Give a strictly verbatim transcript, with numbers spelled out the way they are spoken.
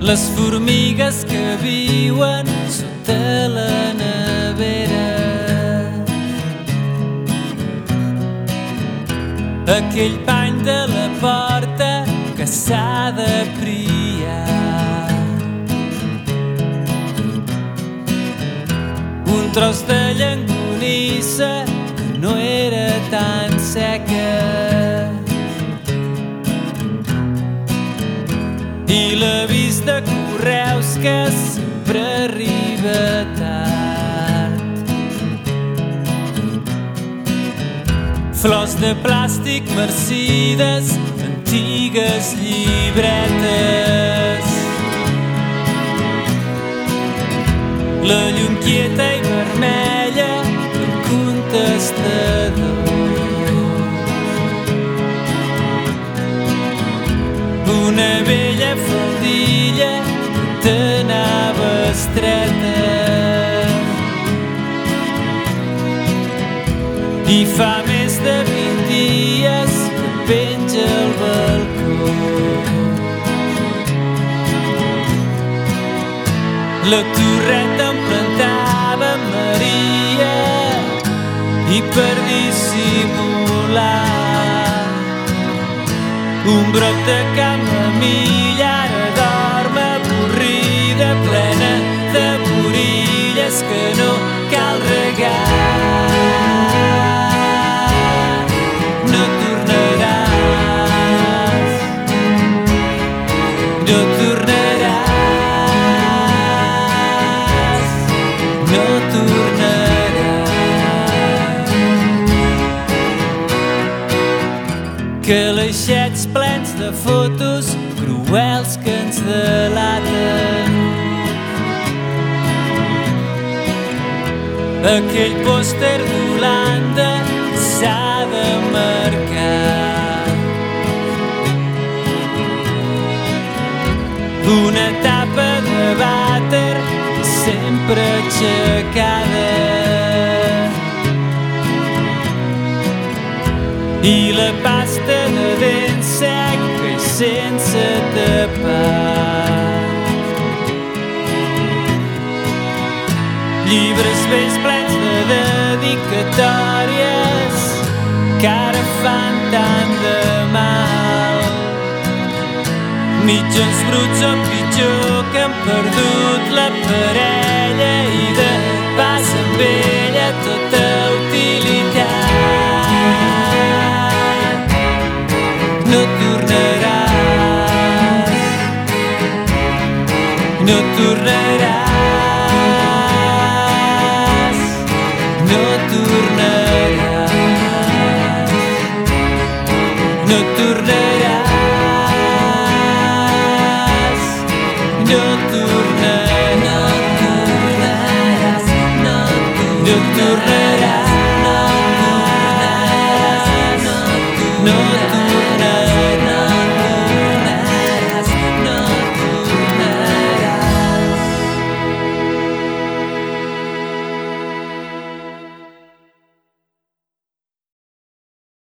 les formigues que viuen sota la nevera. Aquell pany de la porta que s'ha de priar. Un tros de llonganissa que no era tan seca. I l'avís de correus que sempre arriba tard. Flors de plàstic marcides, antigues llibretes. La llum quieta i vermella del contestador. Una vella faldilla que t'anava estreta. I fa més de vint dies que penja al balcó. La torreta on plantava Maria i per dissimular un brot de camamilla ara dorm avorrida, plena de borilles que no cal regar. No tornaràs, no tornaràs, no tornaràs. Calaixets plens de fotos cruels que ens delaten. Aquell pòster d'Holanda s'ha de marcar. Una tapa de vàter sempre aixecada. I la pasta de dents seca i sense tapar. Llibres vells plens de dedicatòries que ara fan tant de mal. Mitjons bruts o pitjor que han perdut la parella i de pas amb ella tota utilitat. No tornaràs, no tornaràs, no tornaràs, no tornaràs, no tornaràs, no tornaràs, no tornaràs.